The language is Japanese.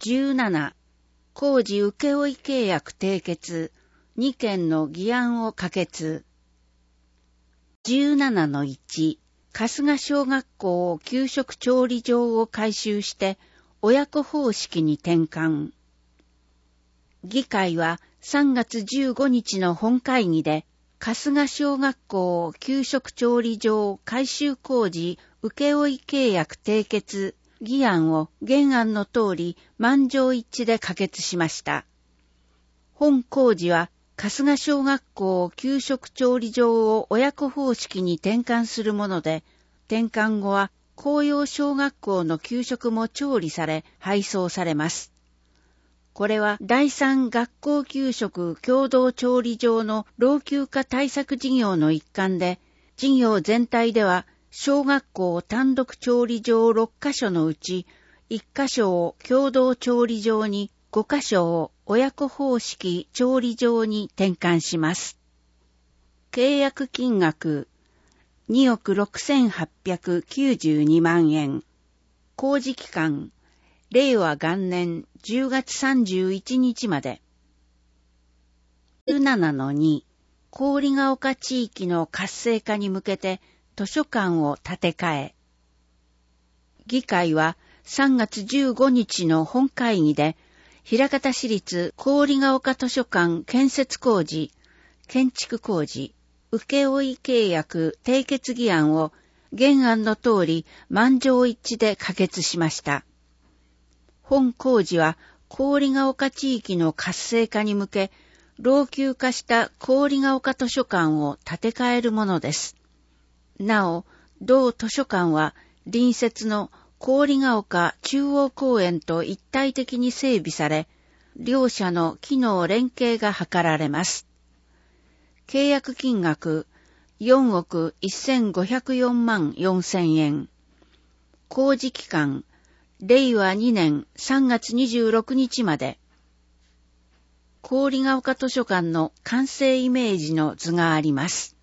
17、工事請負契約締結、2件の議案を可決。17-1、春日小学校を給食調理場を改修して親子方式に転換。議会は3月15日の本会議で、春日小学校給食調理場改修工事請負契約締結議案を原案の通り満場一致で可決しました。本工事は春日小学校給食調理場を親子方式に転換するもので、転換後は紅葉小学校の給食も調理され配送されます。これは第三学校給食共同調理場の老朽化対策事業の一環で、事業全体では小学校単独調理場6カ所のうち1カ所を共同調理場に5カ所を親子方式調理場に転換します。契約金額2億6892万円。工事期間令和元年10月31日まで。17-2、郡ヶ丘地域の活性化に向けて図書館を建て替え。議会は3月15日の本会議で、枚方市立郡ヶ丘図書館建設工事、建築工事、請負契約締結議案を原案の通り満場一致で可決しました。本工事は郡ヶ丘地域の活性化に向け、老朽化した郡ヶ丘図書館を建て替えるものです。なお、同図書館は隣接の郡ヶ丘中央公園と一体的に整備され、両者の機能連携が図られます。契約金額4億1504万4千円。工事期間令和2年3月26日まで。郡ヶ丘図書館の完成イメージの図があります。